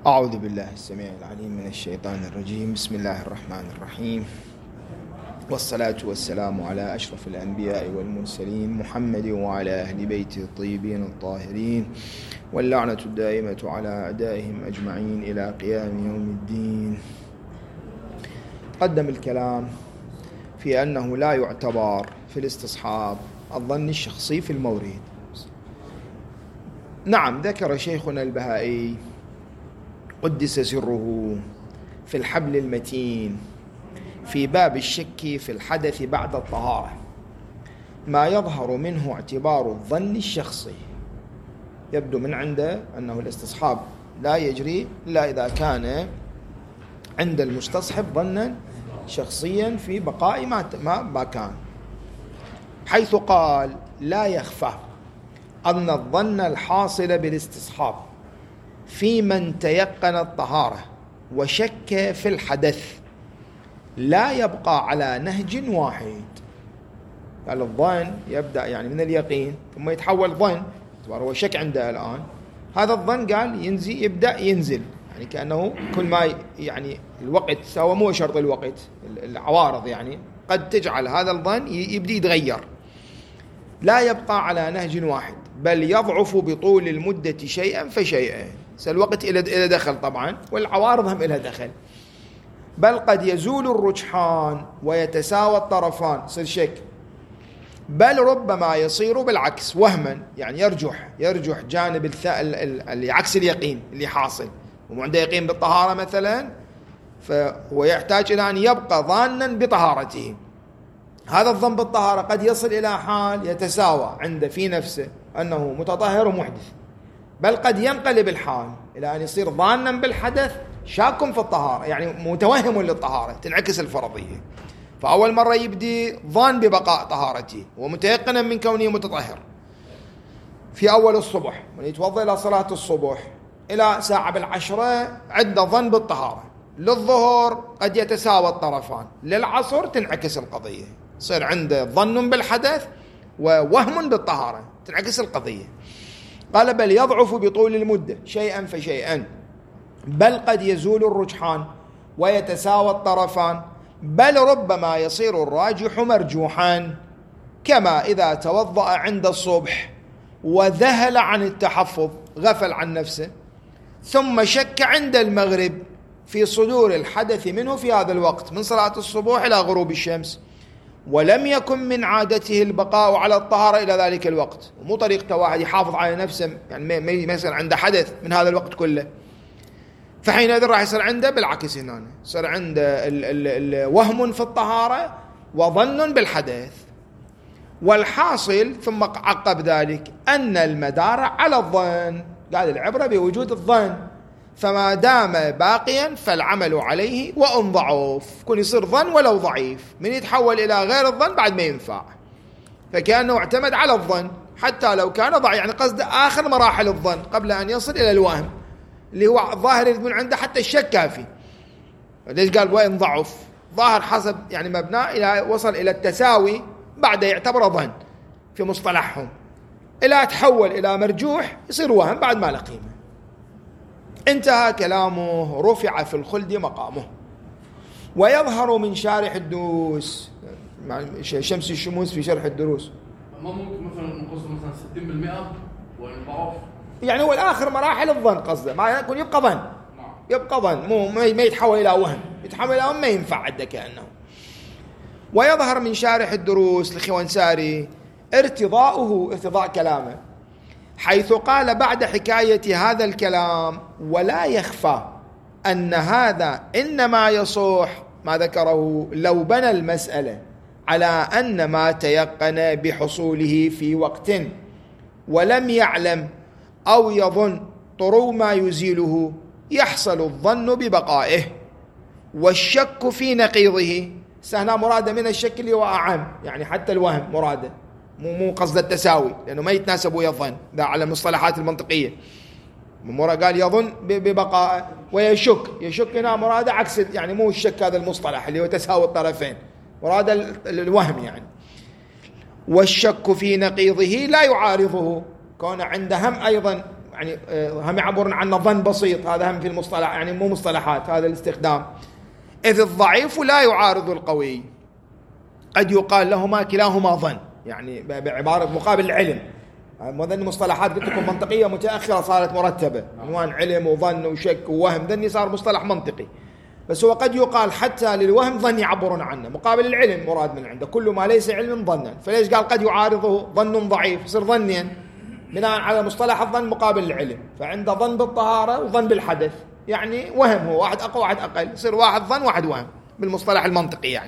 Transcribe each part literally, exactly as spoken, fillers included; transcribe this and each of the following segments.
أعوذ بالله السميع العليم من الشيطان الرجيم. بسم الله الرحمن الرحيم، والصلاة والسلام على أشرف الأنبياء والمرسلين محمد وعلى أهل بيته الطيبين الطاهرين، واللعنة الدائمة على أعدائهم أجمعين إلى قيام يوم الدين. قدم الكلام في أنه لا يعتبر في الاستصحاب الظن الشخصي في المورد. نعم، ذكر شيخنا البهائي قدس سره في الحبل المتين في باب الشك في الحدث بعد الطهارة ما يظهر منه اعتبار الظن الشخصي. يبدو من عنده أنه الاستصحاب لا يجري إلا إذا كان عند المستصحب ظنا شخصيا في بقاء ما ما كان، حيث قال لا يخفى أن الظن الحاصل بالاستصحاب في من تيقن الطهارة وشك في الحدث لا يبقى على نهج واحد. قال الظن يبدأ يعني من اليقين ثم يتحول ظن، هو شك عنده الآن. هذا الظن قال ينزل يبدأ ينزل، يعني كأنه كل ما يعني الوقت هو مو شرط الوقت، العوارض يعني قد تجعل هذا الظن يبدأ يتغير، لا يبقى على نهج واحد بل يضعف بطول المدة شيئا فشيئا. الوقت إلى دخل طبعا، والعوارض هم إلى دخل. بل قد يزول الرجحان ويتساوى الطرفان، يصير شك، بل ربما يصير بالعكس وهما، يعني يرجح يرجح جانب اللي عكس اليقين اللي حاصل، وعنده يقين بالطهارة مثلا، فهو يحتاج إلى أن يبقى ظانا بطهارته. هذا الظن بالطهارة قد يصل إلى حال يتساوى عنده في نفسه أنه متطهر ومحدث، بل قد ينقلب الحال إلى أن يصير ظانا بالحدث شاك في الطهارة، يعني متوهم للطهارة، تنعكس الفرضية. فأول مرة يبدي ظان ببقاء طهارته ومتيقنا من كونه متطهر في أول الصبح، من يتوضأ إلى صلاة الصبح إلى ساعة بالعشرة عنده ظن بالطهارة. للظهر قد يتساوى الطرفان، للعصر تنعكس القضية، صير عنده ظن بالحدث ووهم بالطهارة، تنعكس القضية. قال بل يضعف بطول المدة شيئا فشيئا، بل قد يزول الرجحان ويتساوى الطرفان، بل ربما يصير الراجح مرجوحا، كما إذا توضأ عند الصبح وذهل عن التحفظ، غفل عن نفسه، ثم شك عند المغرب في صدور الحدث منه في هذا الوقت من صلاة الصبح إلى غروب الشمس، ولم يكن من عادته البقاء على الطهارة إلى ذلك الوقت. ومو طريقته واحد يحافظ على نفسه، يعني ما يصير عنده حدث من هذا الوقت كله، فحينئذ راح يصير عنده بالعكس، هنا صار عنده وهم في الطهارة وظن بالحدث. والحاصل ثم عقب ذلك أن المدار على الظن، قال العبرة بوجود الظن، فما دام باقيا فالعمل عليه وإن ضعف. كل يصير ظن ولو ضعيف، من يتحول إلى غير الظن بعد ما ينفع، فكأنه اعتمد على الظن حتى لو كان ضعيف، يعني قصد آخر مراحل الظن قبل أن يصل إلى الوهم اللي هو ظاهر من عنده حتى الشك كافي. ليش قال وإن ضعف؟ ظاهر حسب يعني مبنى إلى وصل إلى التساوي بعد يعتبر ظن في مصطلحهم، إلى تحول إلى مرجوح يصير وهم بعد ما لقيمه. انتهى كلامه. رفع في الخلد مقامه. ويظهر من شارح الدروس، شمس الشموس في شرح الدروس، ما ممكن مثلا نقص مثلا ستين بالمئة وإن ضعف، يعني هو الآخر مراحل الظن قصده، ما يكون يبقى ظن، يبقى ظن، مو ما يتحول إلى وهم، يتحول إلى وهم ما ينفع عده كأنه. ويظهر من شارح الدروس لخوانساري ارتضاؤه، ارتضاء كلامه، حيث قال بعد حكاية هذا الكلام ولا يخفى أن هذا إنما يصح ما ذكره لو بنى المسألة على أن ما تيقن بحصوله في وقت ولم يعلم أو يظن طرو ما يزيله يحصل الظن ببقائه، والشك في نقيضه. سهنا مرادة من الشك اللي هو أعم، يعني حتى الوهم مرادة، مو مو قصد التساوي، لأنه ما يتناسب ويا الظن، ده على المصطلحات المنطقية. مراد قال يظن ببقاء ويشك، يشك هنا مراد عكس، يعني مو الشك هذا المصطلح اللي هو تساوي الطرفين، مراد الوهم يعني. والشك في نقيضه لا يعارضه، كون عنده هم أيضا يعني هم يعبرون عنه ظن بسيط، هذا هم في المصطلح يعني مو مصطلحات هذا الاستخدام. إذ الضعيف لا يعارض القوي، قد يقال لهما كلاهما ظن، يعني بعبارة مقابل العلم. هذه مصطلحات قلت لكم منطقية متأخرة صارت مرتبة، عنوان علم وظن وشك ووهم، ذني صار مصطلح منطقي. بس هو قد يقال حتى للوهم ظن يعبرون عنه، مقابل العلم مراد من عنده، كل ما ليس علم ظنا. فليش قال قد يعارضه ظن ضعيف، يصير ظنين بناء على مصطلح الظن مقابل العلم. فعنده ظن بالطهارة وظن بالحدث، يعني وهم، هو واحد أقوى واحد أقل، يصير واحد ظن واحد وهم بالمصطلح المنطقي يعني.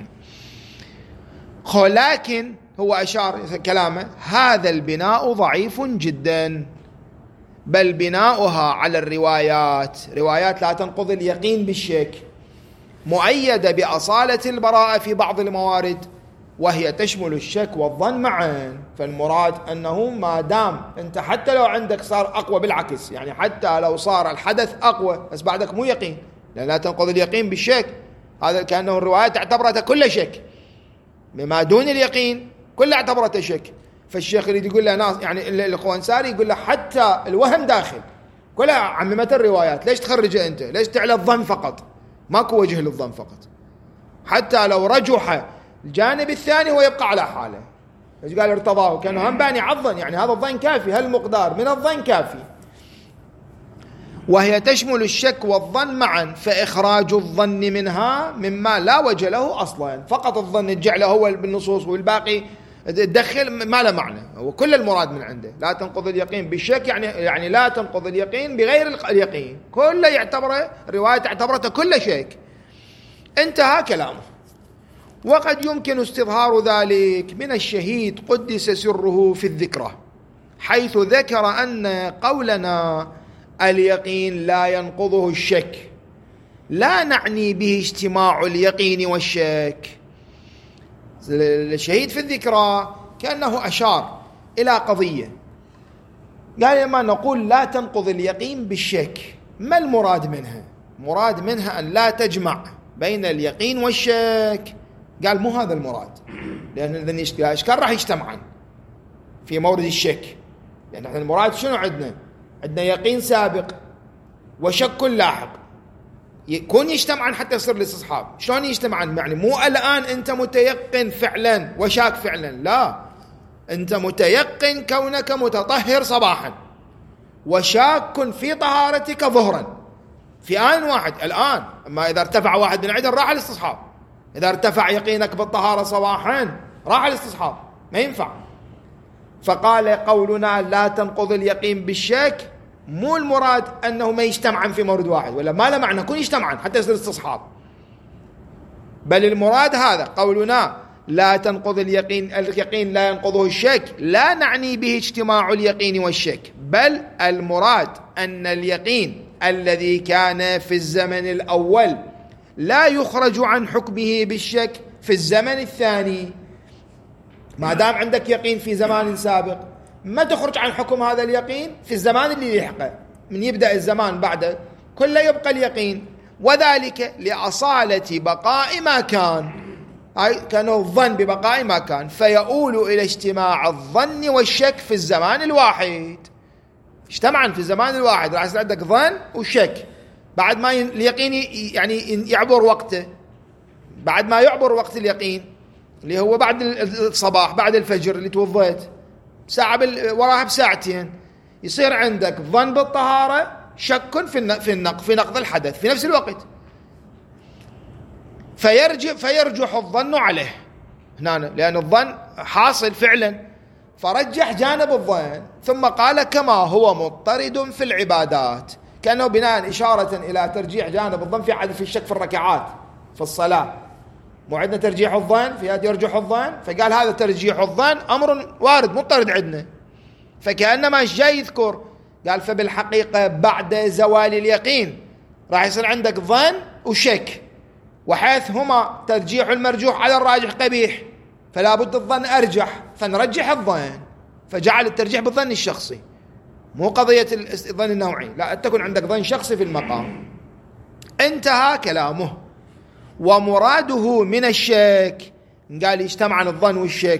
لكن هو أشار كلامه هذا البناء ضعيف جدا، بل بناؤها على الروايات، روايات لا تنقض اليقين بالشك، مؤيدة بأصالة البراءة في بعض الموارد، وهي تشمل الشك والظن معا. فالمراد أنه ما دام أنت حتى لو عندك صار أقوى، بالعكس يعني حتى لو صار الحدث أقوى بس بعدك مو يقين، لأن لا تنقض اليقين بالشك، هذا كأنه الروايات اعتبرتها كل شك، بما دون اليقين كل اعتبرته شك. فالشيخ يريد يقول له ناس يعني الخوانساري يقول له حتى الوهم داخل، كلها عممت الروايات، ليش تخرجه أنت؟ ليش تعلى الظن فقط؟ ماكو وجه للظن فقط، حتى لو رجح الجانب الثاني هو يبقى على حاله. ايش قال ارتضاه؟ كانه هم باني على الظن، يعني هذا الظن كافي، هالمقدار من الظن كافي. وهي تشمل الشك والظن معا، فإخراج الظن منها مما لا وجه له أصلا، فقط الظن تجعله هو بالنصوص والباقي تدخل ما له معنى. هو كل المراد من عنده لا تنقض اليقين بالشك، يعني يعني لا تنقض اليقين بغير اليقين، كله يعتبره رواية اعتبرته كل شك. انتهى كلامه. وقد يمكن استظهار ذلك من الشهيد قدس سره في الذكرى، حيث ذكر أن قولنا اليقين لا ينقضه الشك لا نعني به اجتماع اليقين والشك. الشهيد في الذكرى كأنه أشار إلى قضية، قال لما نقول لا تنقض اليقين بالشك، ما المراد منها؟ مراد منها أن لا تجمع بين اليقين والشك. قال مو هذا المراد، لأن الإشكال راح يجتمعان في مورد الشك. لأن يعني المراد شنو عندنا؟ عندنا يقين سابق وشك لاحق، يكون يجتمعان حتى يصير الاستصحاب. شلون يجتمعان؟ يعني مو الآن أنت متيقن فعلا وشاك فعلا، لا، أنت متيقن كونك متطهر صباحا وشاك في طهارتك ظهرا في آن واحد الآن. أما إذا ارتفع واحد من عدن راح الاستصحاب، إذا ارتفع يقينك بالطهارة صباحا راح الاستصحاب، ما ينفع. فقال قولنا لا تنقض اليقين بالشك مو المراد أنه ما يجتمعن في مورد واحد، ولا ما له معنى كون يجتمعن حتى يصير استصحاب، بل المراد هذا قولنا لا تنقض اليقين، اليقين لا ينقضه الشك، لا نعني به اجتماع اليقين والشك، بل المراد أن اليقين الذي كان في الزمن الأول لا يخرج عن حكمه بالشك في الزمن الثاني. ما دام عندك يقين في زمان سابق ما تخرج عن حكم هذا اليقين في الزمان اللي يلحقه، من يبدأ الزمان بعده كله يبقى اليقين، وذلك لأصالة بقاء ما كان، أي كان الظن ببقاء ما كان، فيؤول إلى اجتماع الظن والشك في الزمان الواحد. اجتمعا في الزمان الواحد، راح يصير عندك ظن وشك بعد ما اليقين يعني يعبر وقته، بعد ما يعبر وقت اليقين اللي هو بعد الصباح بعد الفجر اللي توضيت ساعة وراها بساعتين، يصير عندك ظن بالطهارة، شك في في النقض في نقض الحدث في نفس الوقت، فيرجع فيرجح الظن عليه هنا، لأن الظن حاصل فعلا، فرجح جانب الظن. ثم قال كما هو مضطرد في العبادات، كأنه بناء إشارة إلى ترجيح جانب الظن في عدد في الشك في الركعات في الصلاة، مو عندنا ترجيح الظن في هذا يرجح الظن، فقال هذا ترجيح الظن أمر وارد مضطرد عندنا، فكأنما جاي يذكر قال فبالحقيقة بعد زوال اليقين راح يصير عندك ظن وشك، وحيث هما ترجيح المرجوح على الراجح قبيح، فلا بد الظن أرجح فنرجح الظن، فجعل الترجيح بالظن الشخصي مو قضية الظن النوعي، لا تكون عندك ظن شخصي في المقام. انتهى كلامه. ومراده من الشك، قال يجتمع الظن والشك،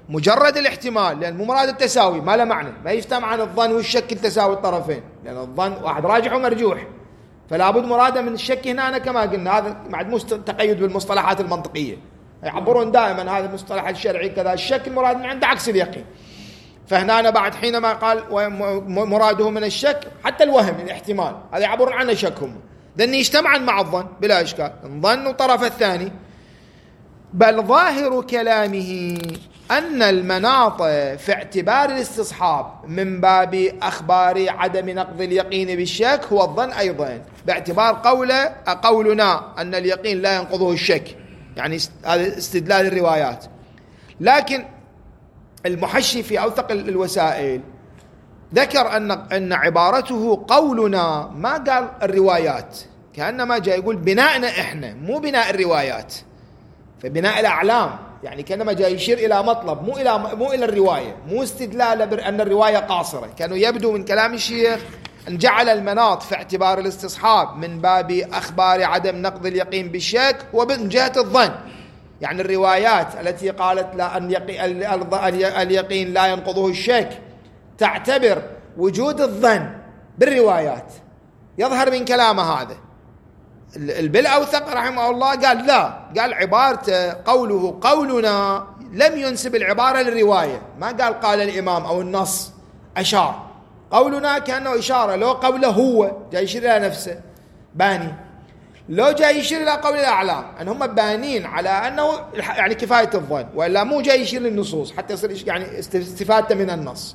مجرد الاحتمال، لأن مو مراد التساوي، ما له معنى، ما يجتمعان الظن والشك التساوي الطرفين، لأن الظن واحد راجح ومرجوح، فلا بد مراده من الشك هنا. أنا كما قلنا هذا بعد مو تقيد بالمصطلحات المنطقية، يعبرون دائما هذا المصطلح الشرعي كذا، الشك المراد من عنده عكس اليقين. فهنا أنا بعد حينما قال مراده من الشك حتى الوهم الاحتمال، هذا يعبرون عنه شكهم، لأن يجتمعان مع الظن بلا إشكال، الظن وطرف الثاني. بل ظاهر كلامه أن المناط في اعتبار الاستصحاب من باب أخبار عدم نقض اليقين بالشك هو الظن أيضا، باعتبار قوله قولنا أن اليقين لا ينقضه الشك، يعني هذا استدلال الروايات. لكن المحشي في أوثق الوسائل ذكر أن أن عبارته قولنا، ما قال الروايات، كأنما جاء يقول بناءنا إحنا، مو بناء الروايات، فبناء الأعلام، يعني كأنما جاء يشير إلى مطلب، مو إلى مو إلى الرواية، مو استدلال بأن الرواية قاصرة. كانوا يبدو من كلام الشيخ أن جعل المناط في اعتبار الاستصحاب من باب أخبار عدم نقض اليقين بالشك ومن جهة الظن، يعني الروايات التي قالت لا أن اليقين لا ينقضه الشك تعتبر وجود الظن بالروايات. يظهر من كلامه هذا البالأوثق رحمه الله قال لا، قال عبارته قوله قولنا لم ينسب العبارة للرواية، ما قال قال الإمام أو النص، أشار قولنا كأنه إشارة، لو قوله هو جاي يشير إلى نفسه باني، لو جاي يشير إلى قول الأعلام أن هم بانين على أنه يعني كفاية الظن، وإلا مو جاي يشير للنصوص حتى يصير يعني استفادة من النص.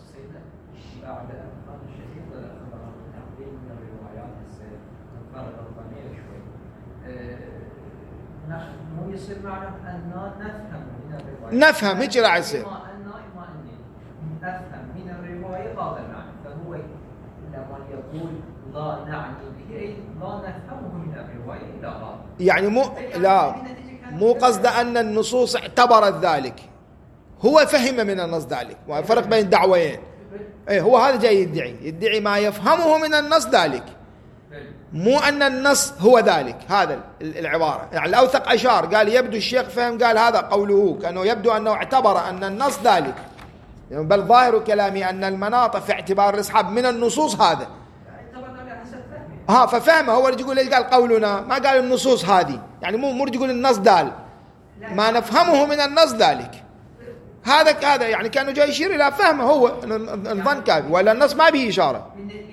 مو يصير معنا أن نفهم من الرواية، نفهم هيك راح يصير، ما أن ما أني نفهم من الرواية هذا المعنى، فهو لما يقول لا نعني به أي لا نفهمه من الرواية إلى هذا، يعني مو لا مو قصد أن النصوص اعتبرت ذلك، هو فهم من النص ذلك، وفرق بين الدعوين. إيه هو هذا جاي يدعي يدعي ما يفهمه من النص ذلك، مو أن النص هو ذلك. هذا العبارة يعني الأوثق أشار قال يبدو الشيخ فهم قال هذا قوله، كأنه يبدو أنه اعتبر أن النص ذلك، بل ظاهر كلامي أن المناط في اعتبار الأصحاب من النصوص هذا، ها ففهمه هو اللي يقول ليش قال قولنا، ما قال النصوص هذه، يعني مو مو يقول النص دال، ما نفهمه من النص ذلك. هذا هذا يعني كانوا جاي يشير إلى فهمه هو الظن كافي، ولا النص ما به إشارة.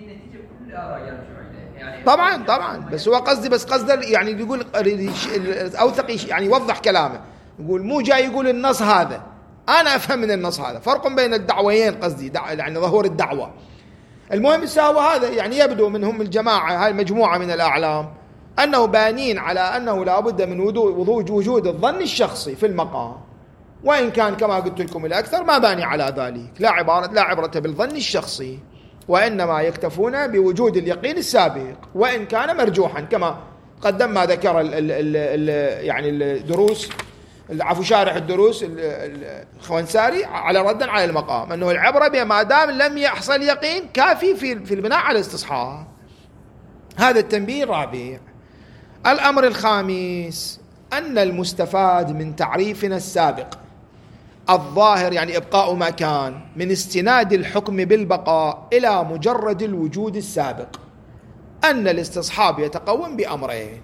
طبعا طبعا بس هو قصدي بس قصده يعني يقول أوثق يعني يوضح كلامه، يقول مو جاي يقول النص هذا، أنا أفهم من النص هذا، فرق بين الدعويين قصدي دع يعني ظهور الدعوة. المهم الساوى هذا يعني يبدو منهم الجماعة هاي المجموعة من الأعلام أنه بانين على أنه لا بد من وجود الظن الشخصي في المقام، وإن كان كما قلت لكم الأكثر ما باني على ذلك، لا عبارة لا عبرة بالظن الشخصي، وإنما يكتفون بوجود اليقين السابق وإن كان مرجوحا، كما قدم ما ذكر ال ال ال ال يعني الدروس عفوا شارح الدروس الخوانساري على ردا على المقام، أنه العبرة بما دام لم يحصل يقين كافي في في البناء على الاستصحاب. هذا التنبيه الرابع. الأمر الخامس أن المستفاد من تعريفنا السابق الظاهر يعني إبقاء ما كان من استناد الحكم بالبقاء إلى مجرد الوجود السابق أن الاستصحاب يتقوم بأمرين،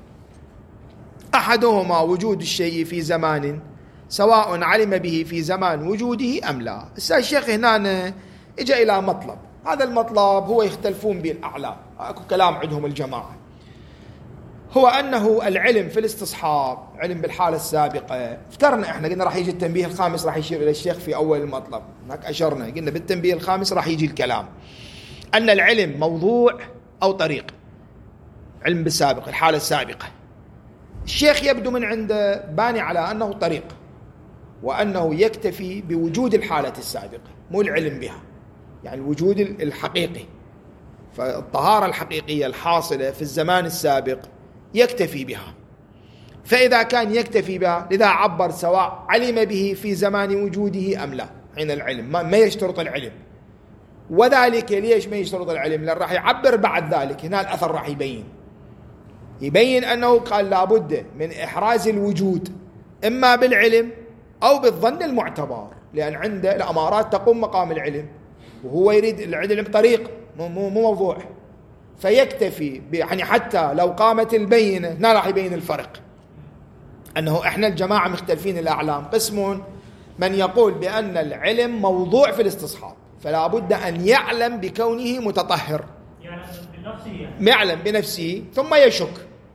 أحدهما وجود الشيء في زمان سواء علم به في زمان وجوده أم لا. الشيخ هنا إجا إلى مطلب، هذا المطلب هو يختلفون به الأعلام، أكو كلام عندهم الجماعة، هو أنه العلم في الاستصحاب علم بالحالة السابقة. افترنا إحنا قلنا راح يجي التنبيه الخامس راح يشير إلى الشيخ في أول المطلب، هناك أشرنا قلنا بالتنبيه الخامس راح يجي الكلام أن العلم موضوع أو طريق، علم بالسابق الحالة السابقة. الشيخ يبدو من عنده باني على أنه طريق، وأنه يكتفي بوجود الحالة السابقة مو العلم بها، يعني الوجود الحقيقي، فالطهارة الحقيقية الحاصلة في الزمان السابق يكتفي بها. فإذا كان يكتفي بها لذا عبر سواء علم به في زمان وجوده أم لا، حين العلم ما يشترط العلم، وذلك ليش ما يشترط العلم؟ لأن راح يعبر بعد ذلك، هنا الأثر راح يبين يبين أنه قال لابد من إحراز الوجود إما بالعلم أو بالظن المعتبر. لأن عنده الأمارات تقوم مقام العلم، وهو يريد العلم طريق مو مو موضوع، فيكتفي يعني حتى لو قامت البينة هنا راح يبين الفرق، أنه إحنا الجماعة مختلفين الأعلام، قسم من يقول بأن العلم موضوع في الاستصحاب فلا بد أن يعلم بكونه متطهر، يعلم بنفسه ثم يشك.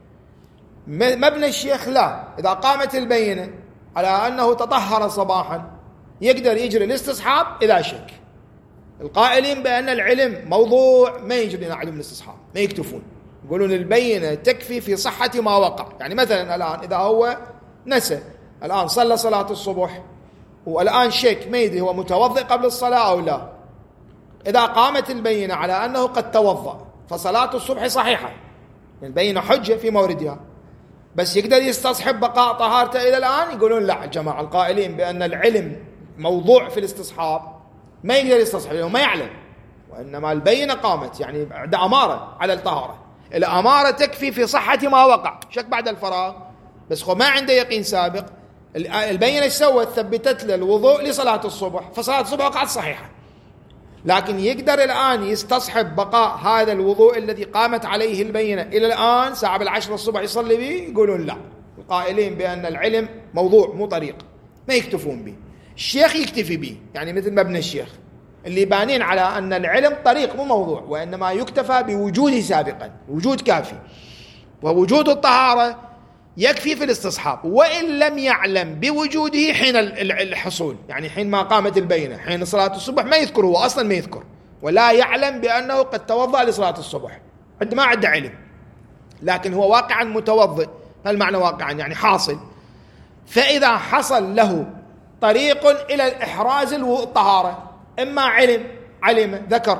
مبنى الشيخ لا، إذا قامت البينة على أنه تطهر صباحا يقدر يجري الاستصحاب إذا شك. القائلين بأن العلم موضوع ما يجري علم الاستصحاب، ما يكتفون، يقولون البينة تكفي في صحة ما وقع. يعني مثلا الآن إذا هو نسى الآن صلى صلاة الصبح والآن شك ما يدري هو متوضئ قبل الصلاة أو لا، إذا قامت البينة على أنه قد توضأ فصلاة الصبح صحيحة، البينة حجة في موردها، بس يقدر يستصحب بقاء طهارته إلى الآن. يقولون لا، الجماعة القائلين بأن العلم موضوع في الاستصحاب ما يقدر يستصحب لأنه ما يعلم، وإنما البينة قامت يعني بعد أمارة على الطهارة، الأمارة تكفي في صحة ما وقع، شك بعد الفراغ، بس هو ما عنده يقين سابق. البينة سوت ثبتت له الوضوء لصلاة الصبح، فصلاة الصبح وقعت صحيحة، لكن يقدر الآن يستصحب بقاء هذا الوضوء الذي قامت عليه البينة إلى الآن ساعة بالعشر الصبح يصلي به. يقولون لا، القائلين بأن العلم موضوع مو طريق ما يكتفون به. الشيخ يكتفي به، يعني مثل مبنى الشيخ اللي بانين على أن العلم طريق مو موضوع، وإنما يكتفى بوجوده سابقا، وجود كافي، ووجود الطهارة يكفي في الاستصحاب، وإن لم يعلم بوجوده حين الحصول، يعني حين ما قامت البينة، حين صلاة الصبح ما يذكر، هو أصلا ما يذكر ولا يعلم بأنه قد توضأ لصلاة الصبح، عند ما عنده علم، لكن هو واقعا متوضئ. هل معنى واقعا؟ يعني حاصل. فإذا حصل له طريق إلى الإحراز الطهارة، إما علم علم ذكر،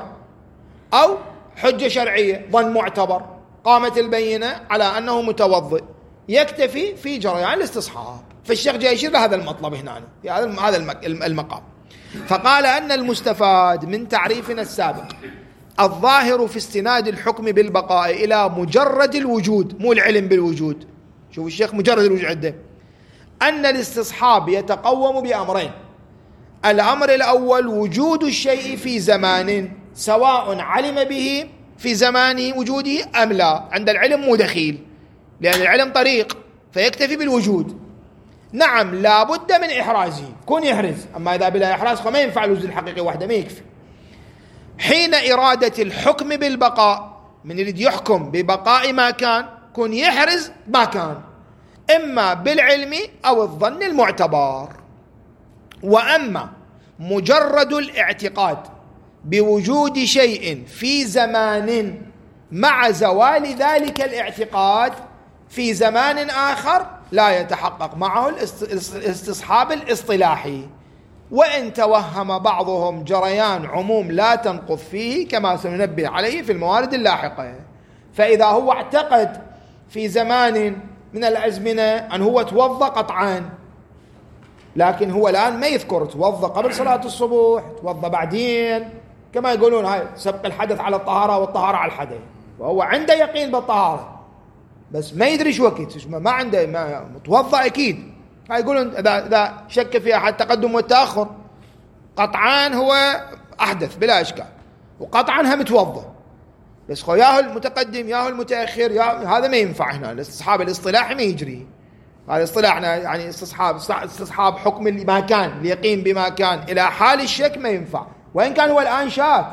أو حجة شرعية ظن معتبر، قامت البينة على أنه متوضئ، يكتفي في جريان الاستصحاب. فالشيخ جاي يشير لهذا المطلب هنا في هذا المقام، فقال أن المستفاد من تعريفنا السابق الظاهر في استناد الحكم بالبقاء إلى مجرد الوجود، مو العلم بالوجود. شوف الشيخ مجرد الوجود عنده، أن الاستصحاب يتقوم بأمرين: الأمر الأول وجود الشيء في زمان سواء علم به في زمان وجوده أم لا. عند العلم مو دخيل، لأن العلم طريق فيكتفي بالوجود. نعم لا بد من إحرازه، كون يحرز، أما إذا بلا إحراز فما ينفع الوجود الحقيقي وحده، ما يكفي. حين إرادة الحكم بالبقاء، من يريد يحكم ببقاء ما كان، كون يحرز ما كان، إما بالعلم أو الظن المعتبر. وأما مجرد الاعتقاد بوجود شيء في زمان مع زوال ذلك الاعتقاد في زمان آخر لا يتحقق معه الاستصحاب الاصطلاحي، وإن توهم بعضهم جريان عموم لا تنقض فيه، كما سننبه عليه في الموارد اللاحقة. فإذا هو اعتقد في زمان من الأزمنة أن هو توضأ قطعان، لكن هو الآن ما يذكر توضأ قبل صلاة الصبح، توضأ بعدين، كما يقولون هاي سبق الحدث على الطهارة والطهارة على الحدث، وهو عنده يقين بالطهارة بس ما يدري شو وقت، ما عنده، ما متوضأ أكيد. هاي يقولون إذا إذا شك في أحد تقدم والتأخر، قطعان هو أحدث بلا إشكال، وقطعا هم متوضأ، بس خو ياهو المتقدم ياهو المتأخر، يا هذا ما ينفع. هنا الاستصحاب الاصطلاحي ما يجري، هذا اصطلاحنا يعني استصحاب استصحاب حكم ما كان، اليقين بما كان إلى حال الشك ما ينفع، وإن كان هو الآن شاك،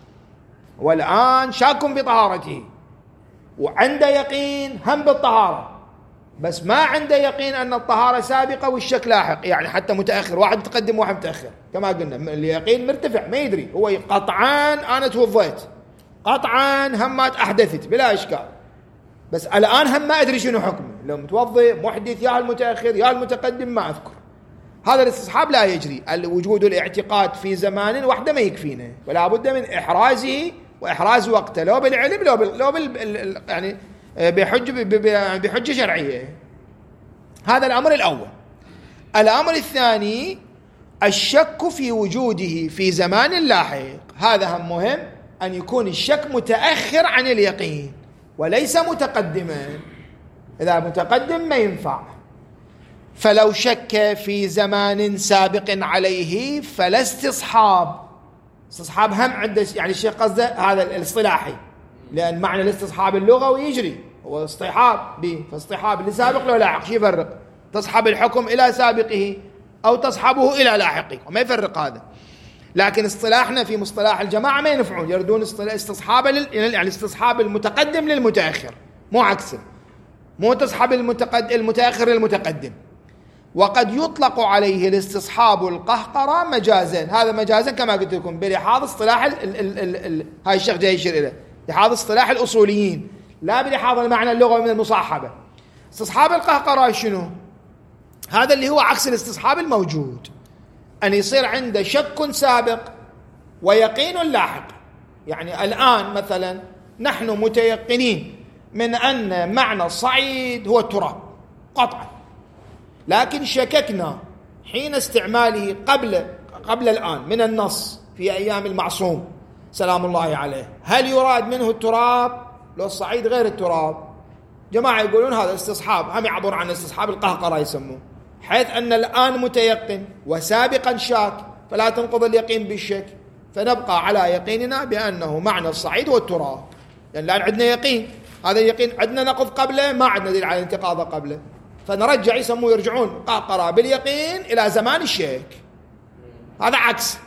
والآن شاك بطهارته وعنده يقين هم بالطهارة، بس ما عنده يقين أن الطهارة سابقة والشك لاحق، يعني حتى متأخر، واحد متقدم واحد متأخر، كما قلنا اليقين مرتفع ما يدري، هو قطعان أنا توضيت، قطعان هم ما أحدثت بلا إشكال، بس الآن هم ما أدري شنو حكمه، لو متوضئ محدث يا المتأخر يا المتقدم ما أذكر. هذا الاستصحاب لا يجري، وجود الاعتقاد في زمان واحدة ما يكفينا، ولا بد من إحرازه وإحراز وقته، لو بالعلم لو بال لو بال يعني بحجة بحجة شرعية. هذا الأمر الأول. الأمر الثاني الشك في وجوده في زمان لاحق، هذا هم مهم، أن يكون الشك متأخر عن اليقين وليس متقدما. إذا متقدم ما ينفع، فلو شك في زمان سابق عليه فلا استصحاب. استصحاب هم عنده يعني الشيء قصده هذا الاصطلاحي، لأن معنى الاستصحاب اللغوي يجري هو اصطحاب به، فاصطحاب اللي سابق له لاحق شو يفرق؟ تصحب الحكم إلى سابقه أو تصحبه إلى لاحقه، وما يفرق هذا. لكن اصطلاحنا في مصطلح الجماعة ما ينفعون، يردون استصحاب يعني استصحاب المتقدم للمتأخر، مو عكسه، مو تصحب المتقدم المتأخر للمتقدم. وقد يطلق عليه الاستصحاب القهقرة مجازا، هذا مجازا كما قلت لكم بلحاظ اصطلاح ال ال ال ال هاي الشيخ جاي يشير إليه، لحاظ اصطلاح الأصوليين لا بلحاظ المعنى اللغوي من المصاحبة. استصحاب القهقرة شنو؟ هذا اللي هو عكس الاستصحاب الموجود، أن يصير عنده شك سابق ويقين لاحق. يعني الآن مثلا نحن متيقنين من أن معنى الصعيد هو التراب قطعا، لكن شككنا حين استعماله قبل قبل الآن من النص في أيام المعصوم سلام الله عليه، هل يراد منه التراب لو الصعيد غير التراب؟ جماعة يقولون هذا استصحاب، هم يعبر عن استصحاب القهقرة يسموه، حيث أن الآن متيقن وسابقا شاك، فلا تنقض اليقين بالشك، فنبقى على يقيننا بأنه معنى الصعيد هو التراب، لأن الآن عندنا يقين، هذا اليقين عندنا نقض قبله، ما عندنا دليل على انتقاضه قبله، فنرجع يسموه يرجعون قهقرة باليقين إلى زمان الشك. هذا عكس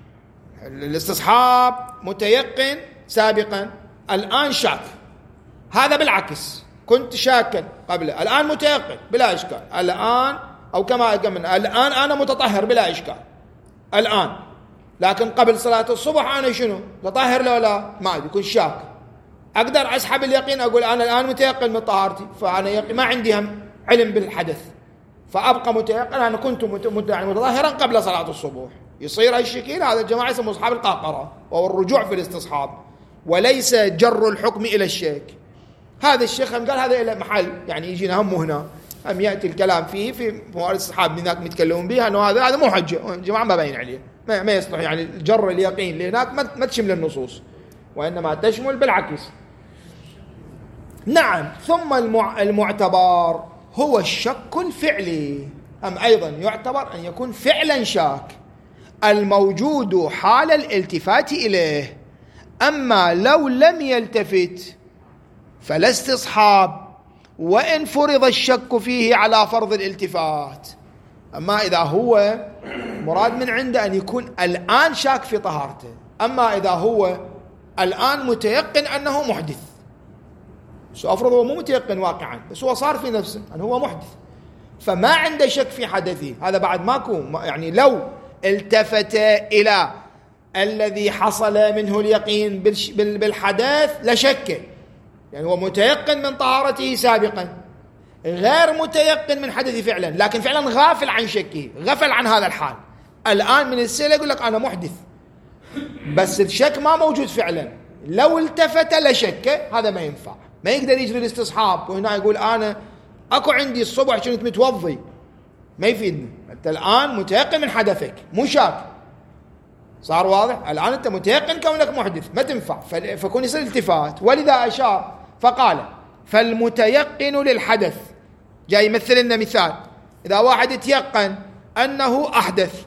الاستصحاب، متيقن سابقا الآن شاك، هذا بالعكس، كنت شاكا قبله الآن متيقن بلا إشكال، الآن أو كما قلنا الآن أنا متطهر بلا إشكال الآن، لكن قبل صلاة الصبح أنا شنو متطهر لو لا ما أدري، كنت شاك، أقدر أسحب اليقين أقول أنا الآن متيقن من طهارتي، فأنا يقين ما عندي هم علم بالحدث، فأبقى متيقن أنا كنت متطهرا قبل صلاة الصبح. يصير الشكل هذا الجماعة يسموه أصحاب القهقرة، وهو الرجوع في الاستصحاب وليس جر الحكم إلى الشك. هذا الشيخ هم قال هذا إلى محل يعني يجينا هم هنا هم يأتي الكلام فيه في موارد الصحاب من هناك متكلمون بها أنه هذا هذا مو حجة، الجماعة ما باين عليه، ما, ما يصلح يعني جر اليقين لهناك ما, ما تشمل النصوص، وإنما تشمل بالعكس. نعم. ثم المع... المعتبر هو الشك الفعلي، أم أيضا يعتبر أن يكون فعلا شاك الموجود حال الالتفات إليه، أما لو لم يلتفت فلا استصحاب وإن فرض الشك فيه على فرض الالتفات. أما إذا هو مراد من عنده أن يكون الآن شاك في طهارته، أما إذا هو الآن متيقن أنه محدث، سأفرض هو مو متيقن واقعا بس هو صار في نفسه أنه هو محدث، فما عنده شك في حدثه، هذا بعد ماكو يعني لو التفت إلى الذي حصل منه اليقين بالحدث لشك، يعني هو متيقن من طهارته سابقا غير متيقن من حدثه فعلا، لكن فعلا غافل عن شكه، غفل عن هذا الحال، الآن من السيلة يقول لك أنا محدث بس الشك ما موجود فعلا، لو التفت لشك، هذا ما ينفع، ما يقدر يجري الاستصحاب وهنا يقول أنا أكو عندي الصبح كنت متوضي، ما يفيدني، أنت الآن متيقن من حدثك مو شاك، صار واضح؟ الآن أنت متيقن كونك محدث ما تنفع، فكون يصير التفات. ولذا أشار فقال فالمتيقن للحدث، جاي يمثل لنا مثال، إذا واحد يتيقن أنه أحدث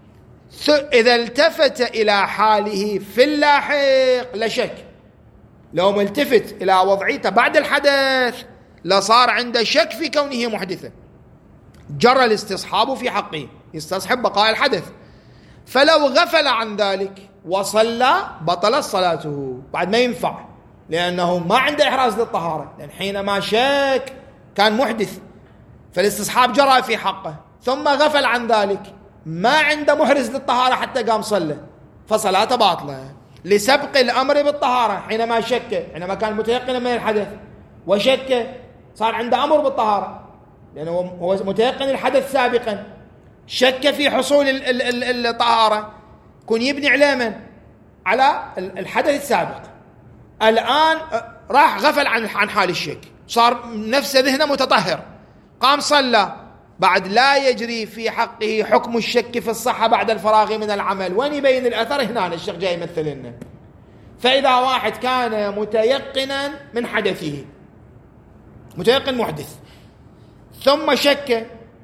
إذا التفت إلى حاله في اللاحق لشك، لو ملتفت إلى وضعيته بعد الحدث لصار عنده شك في كونه محدثا، جرى الاستصحاب في حقه، يستصحب بقاء الحدث، فلو غفل عن ذلك وصلى بطلت صلاته، بعد ما ينفع لأنه ما عنده إحراز للطهارة، لأن حينما شك كان محدث فالاستصحاب جرى في حقه، ثم غفل عن ذلك ما عنده محرز للطهارة حتى قام صلى، فصلاته باطلة لسبق الأمر بالطهارة، حينما شك، حينما كان متيقنا من الحدث وشك صار عنده أمر بالطهارة، لأنه هو متيقن الحدث سابقا، شك في حصول الطهارة، كن يبني على من؟ على الحدث السابق، الآن راح غفل عن عن حال الشك، صار نفسه ذهنه متطهر، قام صلى، بعد لا يجري في حقه حكم الشك في الصحة بعد الفراغ من العمل. وين يبين الأثر؟ هنا الشيخ جاي يمثل لنا. فإذا واحد كان متيقنا من حدثه، متيقن محدث، ثم شك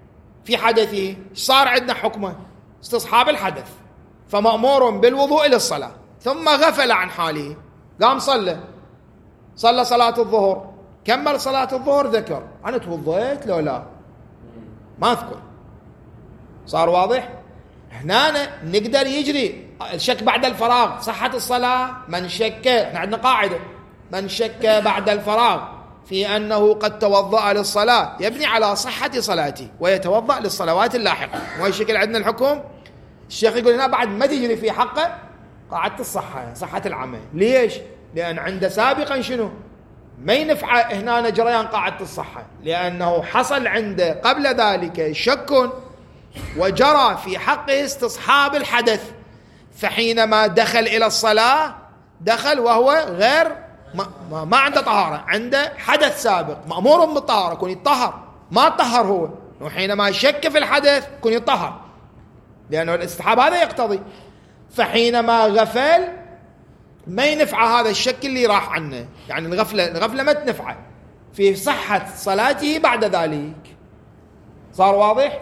في حدثه، صار عندنا حكمه استصحاب الحدث، فمأمور بالوضوء للصلاة، ثم غفل عن حاله، قام صلى صلى صلاة الظهر، كمل صلاة الظهر، ذكر أنا توضيت لو لا، ما أذكر. صار واضح؟ هنا نقدر يجري الشك بعد الفراغ، صحة الصلاة. من شك، احنا عندنا قاعدة، من شك بعد الفراغ في أنه قد توضأ للصلاة يبني على صحة صلاته ويتوضأ للصلوات اللاحقة. وهي الشكل عندنا الحكم. الشيخ يقول هنا بعد ما تجري في حقه قاعدة الصحة، صحة العمل. ليش؟ لأن عنده سابقا شنو؟ ما ينفع هنا جريان قاعدة الصحة، لأنه حصل عنده قبل ذلك شك وجرى في حقه استصحاب الحدث، فحينما دخل إلى الصلاة دخل وهو غير ما, ما, ما عنده طهارة، عنده حدث سابق، مأمور بالطهارة، كون يطهر، ما طهر هو، وحينما شك في الحدث كون يطهر، لأنه الاستصحاب هذا يقتضي. فحينما غفل ما ينفع هذا الشك اللي راح عنه، يعني الغفلة الغفلة ما تنفعه في صحة صلاته بعد ذلك. صار واضح؟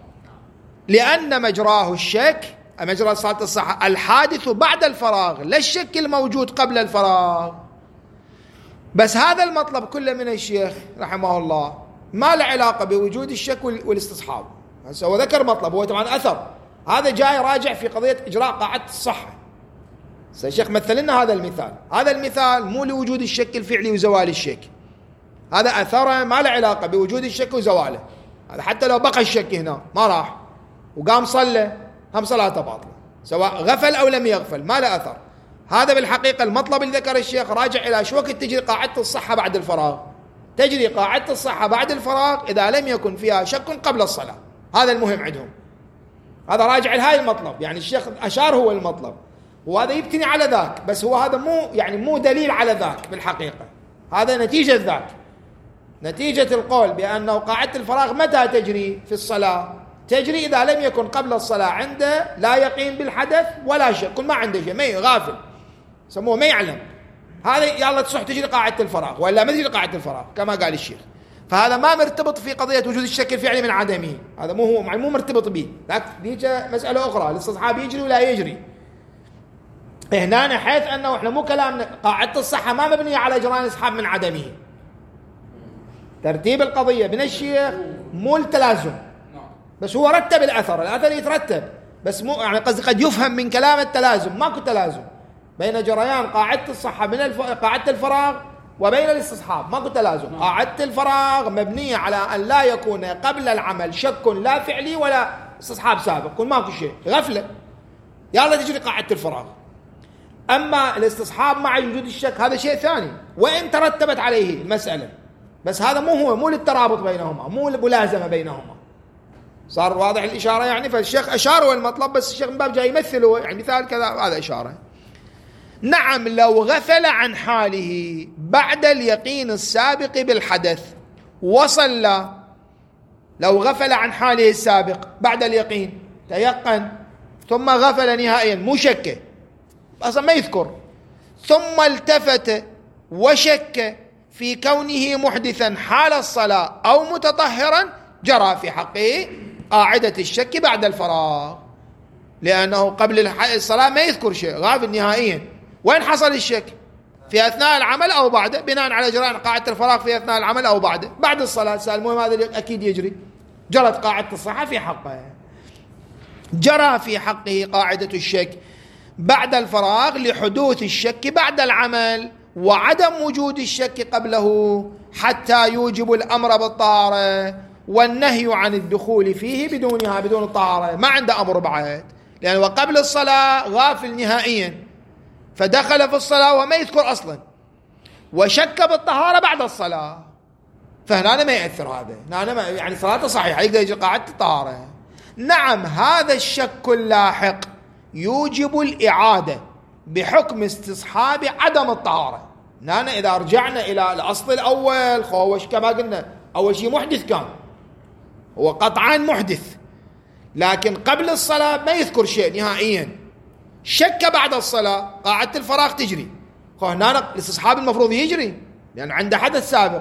لأن مجراه الشك، مجرى صلاة الصحة الحادث بعد الفراغ، لا الشك الموجود قبل الفراغ. بس هذا المطلب كله من الشيخ رحمه الله ما له علاقة بوجود الشك والاستصحاب. هو ذكر مطلب، هو طبعا أثر، هذا جاي راجع في قضية إجراء قاعدة الصحة. الشيخ مثل لنا هذا المثال، هذا المثال مو لوجود الشك الفعلي وزوال الشك، هذا أثره ما له علاقة بوجود الشك وزواله. هذا حتى لو بقى الشك هنا ما راح وقام صلى هم صلاته باطلة، سواء غفل أو لم يغفل، ما له أثر. هذا بالحقيقة المطلب اللي ذكر الشيخ راجع إلى شو وقت تجري قاعدة الصحة بعد الفراغ. تجري قاعدة الصحة بعد الفراغ إذا لم يكن فيها شك قبل الصلاة، هذا المهم عندهم. هذا راجع لهاي المطلب، يعني الشيخ أشار هو المطلب، وهذا يبتني على ذاك، بس هو هذا مو يعني مو دليل على ذاك بالحقيقة، هذا نتيجة ذاك، نتيجة القول بأنه قاعدة الفراغ متى تجري في الصلاة؟ تجري إذا لم يكن قبل الصلاة عنده لا يقين بالحدث ولا شك، كل ما عنده شيء، ما غافل سموه ما يعلم، هذا يلا تصح تجري قاعدة الفراغ، ولا ما تجري قاعدة الفراغ كما قال الشيخ. فهذا ما مرتبط في قضية وجود الشك الفعلي من عدمه، هذا مو هو مو مرتبط به، لكن ديك مسألة أخرى، الاستصحاب يجري ولا يجري. هنا حيث أنه إحنا مو كلامنا قاعدة الصحة ما مبنية على جريان الاستصحاب من عدمه، ترتيب القضية من الشيخ مو التلازم، بس هو رتب الأثر، الأثر يترتب، بس مو يعني قصدي قد يفهم من كلام التلازم، ماكو تلازم بين جريان قاعدة الصحة من الف... قاعدة الفراغ وبين الاستصحاب، ماكو تلازم. قاعدة الفراغ مبنية على أن لا يكون قبل العمل شك لا فعلي ولا استصحاب سابق، كل ماكو شيء، غفلة يلا تجري قاعدة الفراغ. أما الاستصحاب مع وجود الشك هذا شيء ثاني، وإن ترتبت عليه المسألة، بس هذا مو هو، مو للترابط بينهما، مو الملازمة بينهما. صار واضح الإشارة يعني؟ فالشيخ أشار هو المطلب، بس الشيخ من باب جاي يمثله يعني مثال كذا، هذا إشارة. نعم لو غفل عن حاله بعد اليقين السابق بالحدث وصلى، لو غفل عن حاله السابق بعد اليقين، تيقن ثم غفل نهائيا مو شك أصلا ما يذكر، ثم التفت وشك في كونه محدثا حال الصلاة أو متطهرا، جرى في حقه قاعدة الشك بعد الفراغ، لأنه قبل الصلاة ما يذكر شيء، غافل نهائيا. وين حصل الشك؟ في أثناء العمل أو بعده، بناء على جريان قاعدة الفراغ في أثناء العمل أو بعده، بعد الصلاة سأل المهم هذا أكيد يجري، جرت قاعدة الصحة في حقه، جرى في حقه قاعدة الشك بعد الفراغ لحدوث الشك بعد العمل وعدم وجود الشك قبله، حتى يوجب الأمر بالطهارة والنهي عن الدخول فيه بدونها، بدون الطهارة ما عنده أمر بعد، لأنه قبل الصلاة غافل نهائيا، فدخل في الصلاة وما يذكر أصلا، وشك بالطهارة بعد الصلاة، فهنا ما يأثر هذا، هنا ما يعني صلاته صحيحة، يقدر يجي قاعدة الطهارة. نعم هذا الشك اللاحق يوجب الإعادة بحكم استصحاب عدم الطهارة. هنا إذا رجعنا إلى الأصل الأول، خوش كما قلنا أول شيء محدث كان، هو قطعا محدث، لكن قبل الصلاة ما يذكر شيء نهائيا، شك بعد الصلاة قاعدة الفراغ تجري، هنا الاستصحاب المفروض يجري لأن عنده حدث سابق،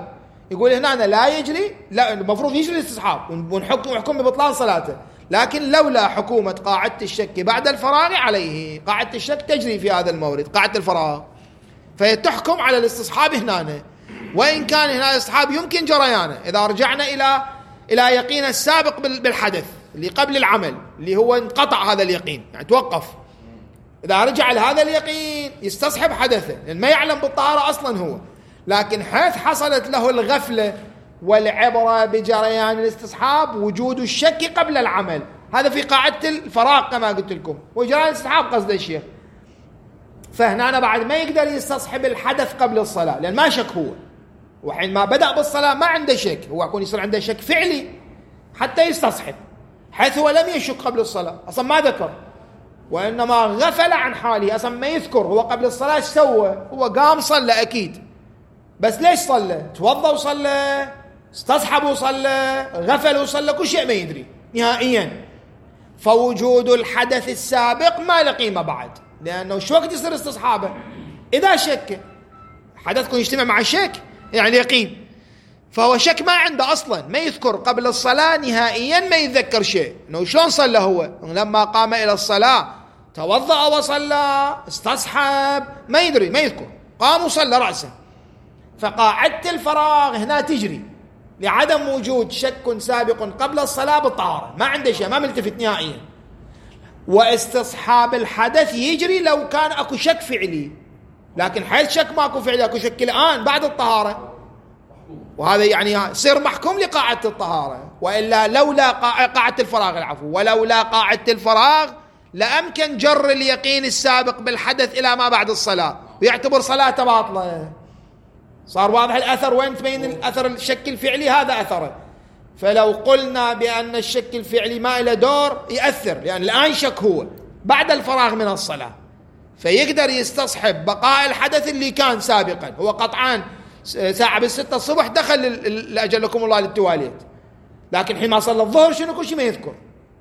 يقول هنا أنا لا يجري، لا المفروض يجري الاستصحاب ونحكم يحكم ببطلان صلاته، لكن لولا حكومة قاعدة الشك بعد الفراغ عليه، قاعدة الشك تجري في هذا المورد قاعدة الفراغ، فيتحكم على الاستصحاب هنا، وإن كان هنا الاستصحاب يمكن جريانه إذا رجعنا إلى إلى يقين السابق بالحدث اللي قبل العمل اللي هو انقطع هذا اليقين، يعني توقف. إذا رجع لهذا اليقين يستصحب حدثه لأن ما يعلم بالطهارة أصلا هو، لكن حيث حصلت له الغفلة والعبرة بجريان الاستصحاب وجود الشك قبل العمل، هذا في قاعدة الفراغ كما قلت لكم، وجريان الاستصحاب قصد الشيخ. فهنا أنا بعد ما يقدر يستصحب الحدث قبل الصلاة لأن ما شك هو، وحين ما بدأ بالصلاة ما عنده شك، هو يكون يصير عنده شك فعلي حتى يستصحب، حيث هو لم يشك قبل الصلاة أصلا ما ذكر، وإنما غفل عن حاله أصلا ما يذكر هو قبل الصلاة ايش سوى، هو قام صلى أكيد، بس ليش صلى؟ توضى وصلى، استصحب وصلى، غفل وصلى، كل شيء ما يدري نهائيا. فوجود الحدث السابق ما له قيمة بعد، لأنه شو وقت يصير استصحابه؟ إذا شك، حدثكم يجتمع مع الشك يعني يقين، فهو شك ما عنده أصلا، ما يذكر قبل الصلاة نهائيا، ما يتذكر شيء إنه شلون صلى هو، لما قام إلى الصلاة توضأ وصلى، استصحب، ما يدري ما يذكر، قام وصلى رأسه. فقاعدة الفراغ هنا تجري لعدم وجود شك سابق قبل الصلاة بالطهارة، ما عنده شيء، ما ملتفت نهائيا. واستصحاب الحدث يجري لو كان أكو شك فعلي، لكن حيث شك ماكو فعلي، أكو شك الآن بعد الطهارة، وهذا يعني يصير محكوم لقاعدة الطهارة. وإلا لولا قاعدة الفراغ العفو ولولا قاعدة الفراغ لأمكن جر اليقين السابق بالحدث إلى ما بعد الصلاة ويعتبر صلاته باطلة. صار واضح الأثر، وين تبين الأثر الشك الفعلي؟ هذا أثره. فلو قلنا بأن الشك الفعلي ما له دور يأثر، لأن الآن شك هو بعد الفراغ من الصلاة، فيقدر يستصحب بقاء الحدث اللي كان سابقا. هو قطعان ساعة بالستة الصبح دخل لأجلكم الله للتواليت، لكن حين ما صلى الظهر شنو كل شيء ما يذكر.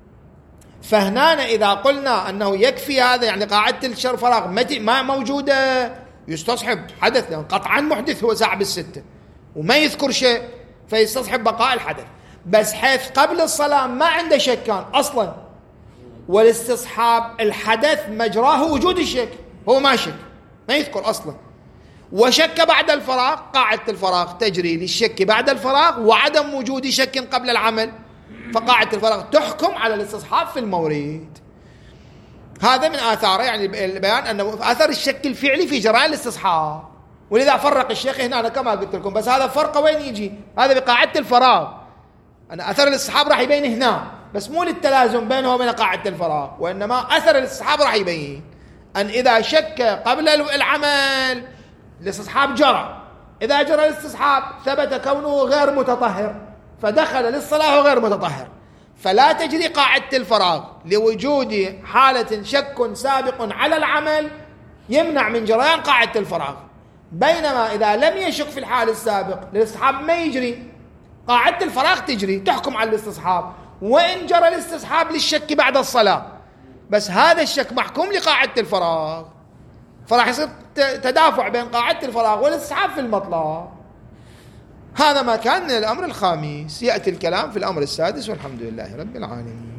فهنا إذا قلنا أنه يكفي هذا، يعني قاعدة الشر فراغ ما موجودة، يستصحب حدث، لأن قطعا محدث هو ساعة بالستة وما يذكر شيء، فيستصحب بقاء الحدث. بس حيث قبل الصلاة ما عنده شك كان أصلا، والاستصحاب الحدث مجراه وجود الشك، هو ما شك ما يذكر أصلا، وشك بعد الفراغ، قاعدة الفراغ تجري للشك بعد الفراغ وعدم وجود شك قبل العمل، فقاعدة الفراغ تحكم على الاستصحاب في المورد. هذا من آثاره، يعني البيان أنه أثر الشك الفعلي في جريان الاستصحاب، ولذا فرق الشيخ هنا أنا كما قلت لكم. بس هذا فرقه وين يجي؟ هذا بقاعدة الفراغ، أنا أثر الاستصحاب راح يبين هنا، بس مو للتلازم بينه وبين قاعدة الفراغ، وإنما أثر الاستصحاب راح يبين أن إذا شك قبل العمل الاستصحاب جرى، إذا جرى الاستصحاب ثبت كونه غير متطهر فدخل للصلاة غير متطهر، فلا تجري قاعدة الفراغ لوجود حالة شك سابق على العمل يمنع من جريان قاعدة الفراغ. بينما إذا لم يشك في الحال السابق الاستصحاب ما يجري، قاعدة الفراغ تجري تحكم على الاستصحاب، وإن جرى الاستصحاب للشك بعد الصلاة، بس هذا الشك محكوم لقاعدة الفراغ، فراح يصير تدافع بين قاعدة الفراغ والاستصحاب في المطلق. هذا ما كان الأمر الخامس. يأتي الكلام في الأمر السادس، والحمد لله رب العالمين.